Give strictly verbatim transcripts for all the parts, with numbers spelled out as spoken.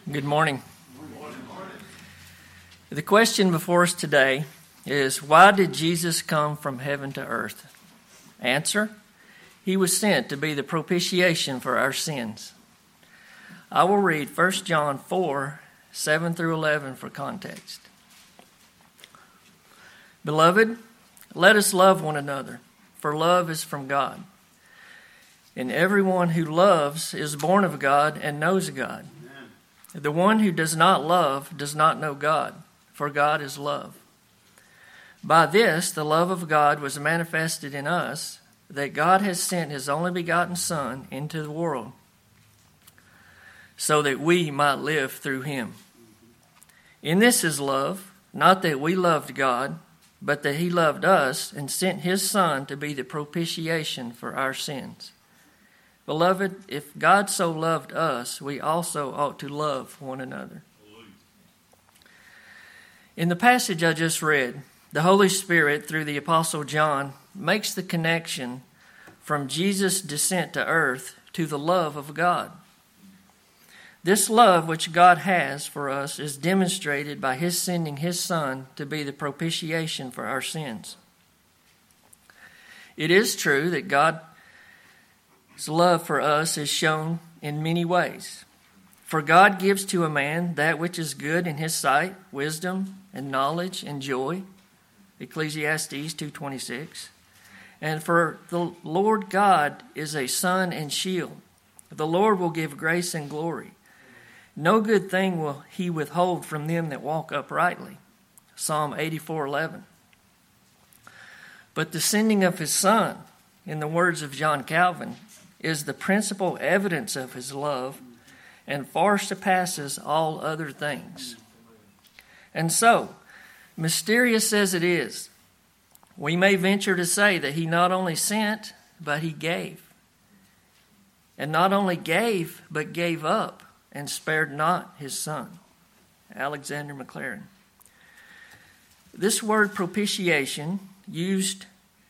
Good morning. The question before us today is, why did Jesus come from heaven to earth? Answer, he was sent to be the propitiation for our sins. I will read First John four, seven through eleven for context. Beloved, let us love one another, for love is from God. And everyone who loves is born of God and knows God. The one who does not love does not know God, for God is love. By this, the love of God was manifested in us, that God has sent his only begotten Son into the world, so that we might live through him. In this is love, not that we loved God, but that he loved us and sent his Son to be the propitiation for our sins. Beloved, if God so loved us, we also ought to love one another. In the passage I just read, the Holy Spirit, through the Apostle John, makes the connection from Jesus' descent to earth to the love of God. This love which God has for us is demonstrated by his sending his Son to be the propitiation for our sins. It is true that God His love for us is shown in many ways. For God gives to a man that which is good in his sight, wisdom and knowledge and joy, Ecclesiastes two twenty-six. And for the Lord God is a sun and shield. The Lord will give grace and glory. No good thing will he withhold from them that walk uprightly, Psalm eighty-four eleven. But the sending of his Son, in the words of John Calvin, is the principal evidence of his love and far surpasses all other things. And so, mysterious as it is, we may venture to say that he not only sent, but he gave. And not only gave, but gave up and spared not his Son. Alexander Maclaren. This word propitiation, used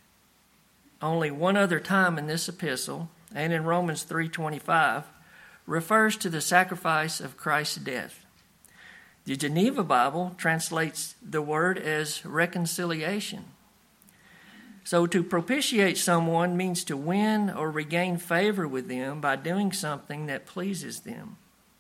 only one other time in this epistle, and in Romans three twenty-five, refers to the sacrifice of Christ's death. The Geneva Bible translates the word as reconciliation. So to propitiate someone means to win or regain favor with them by doing something that pleases them.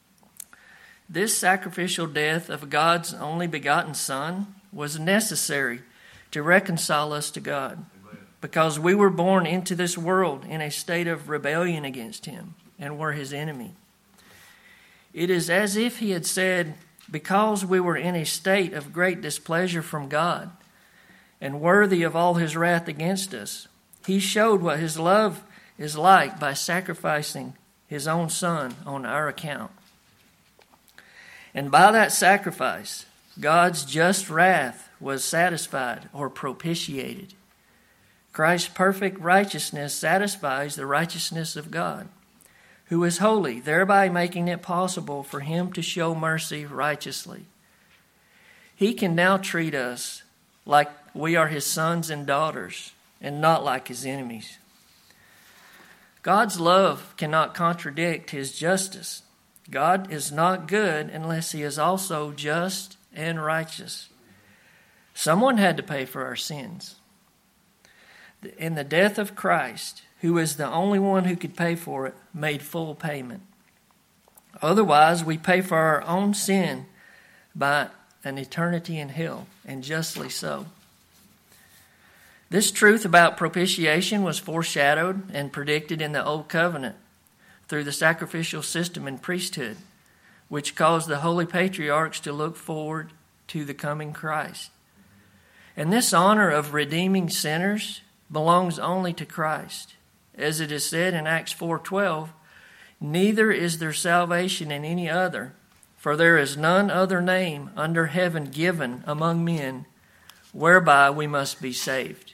This sacrificial death of God's only begotten Son was necessary to reconcile us to God, because we were born into this world in a state of rebellion against him and were his enemy. It is as if he had said, because we were in a state of great displeasure from God and worthy of all his wrath against us, he showed what his love is like by sacrificing his own Son on our account. And by that sacrifice, God's just wrath was satisfied or propitiated. Christ's perfect righteousness satisfies the righteousness of God, who is holy, thereby making it possible for him to show mercy righteously. He can now treat us like we are his sons and daughters, and not like his enemies. God's love cannot contradict his justice. God is not good unless he is also just and righteous. Someone had to pay for our sins. In the death of Christ, who is the only one who could pay for it, made full payment. Otherwise, we pay for our own sin by an eternity in hell, and justly so. This truth about propitiation was foreshadowed and predicted in the Old Covenant through the sacrificial system and priesthood, which caused the holy patriarchs to look forward to the coming Christ. And this honor of redeeming sinners belongs only to Christ. As it is said in Acts four twelve, neither is there salvation in any other, for there is none other name under heaven given among men whereby we must be saved.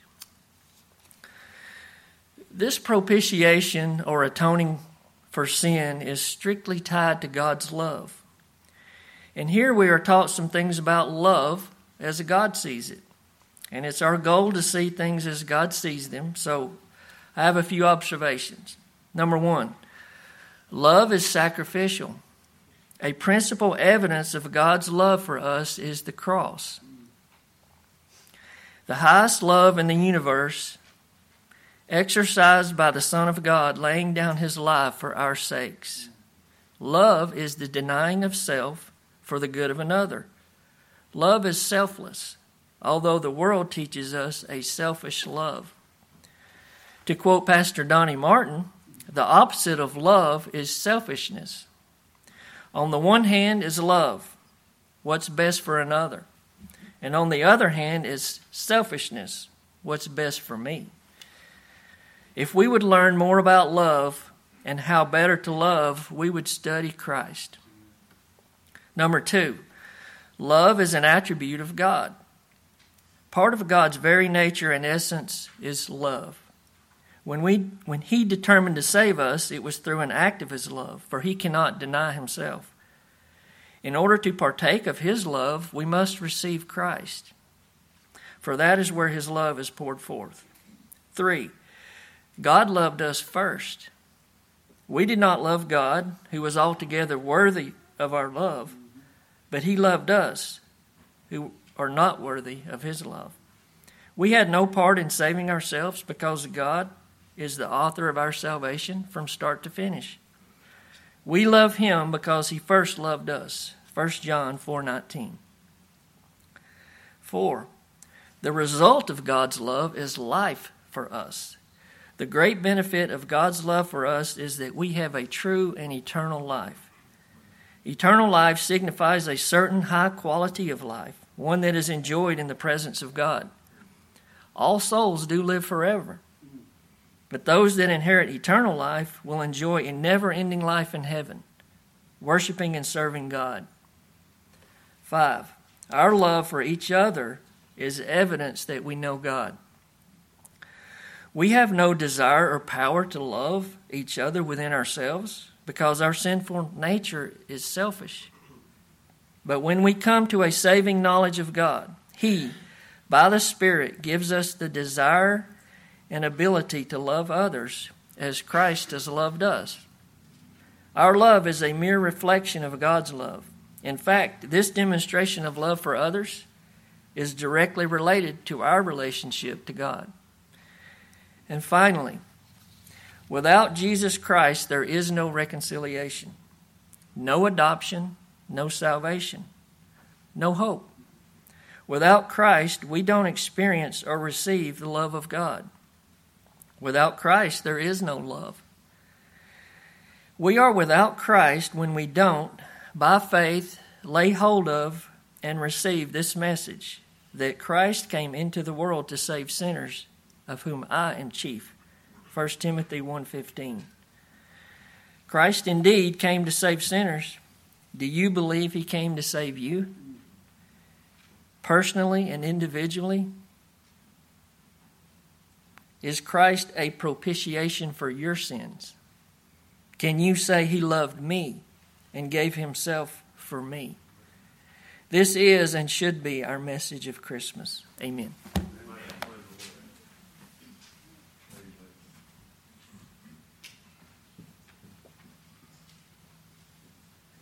This propitiation or atoning for sin is strictly tied to God's love. And here we are taught some things about love as God sees it. And it's our goal to see things as God sees them. So I have a few observations. Number one, love is sacrificial. A principal evidence of God's love for us is the cross. The highest love in the universe, exercised by the Son of God, laying down his life for our sakes. Love is the denying of self for the good of another. Love is selfless, although the world teaches us a selfish love. To quote Pastor Donnie Martin, the opposite of love is selfishness. On the one hand is love, what's best for another. And on the other hand is selfishness, what's best for me. If we would learn more about love and how better to love, we would study Christ. Number two, love is an attribute of God. Part of God's very nature and essence is love. When we, when he determined to save us, it was through an act of his love, for he cannot deny himself. In order to partake of his love, we must receive Christ, for that is where his love is poured forth. Three, God loved us first. We did not love God, who was altogether worthy of our love, but he loved us, who are not worthy of his love. We had no part in saving ourselves because God is the author of our salvation from start to finish. We love him because he first loved us. First John four nineteen. Four, the result of God's love is life for us. The great benefit of God's love for us is that we have a true and eternal life. Eternal life signifies a certain high quality of life, one that is enjoyed in the presence of God. All souls do live forever, but those that inherit eternal life will enjoy a never-ending life in heaven, worshiping and serving God. Five, our love for each other is evidence that we know God. We have no desire or power to love each other within ourselves because our sinful nature is selfish. But when we come to a saving knowledge of God, he, by the Spirit, gives us the desire and ability to love others as Christ has loved us. Our love is a mere reflection of God's love. In fact, this demonstration of love for others is directly related to our relationship to God. And finally, without Jesus Christ, there is no reconciliation, no adoption, no salvation, no hope. Without Christ, we don't experience or receive the love of God. Without Christ, there is no love. We are without Christ when we don't, by faith, lay hold of and receive this message, that Christ came into the world to save sinners, of whom I am chief. First Timothy one fifteen. Christ indeed came to save sinners. Do you believe he came to save you? Personally and individually? Is Christ a propitiation for your sins? Can you say he loved me and gave himself for me? This is and should be our message of Christmas. Amen.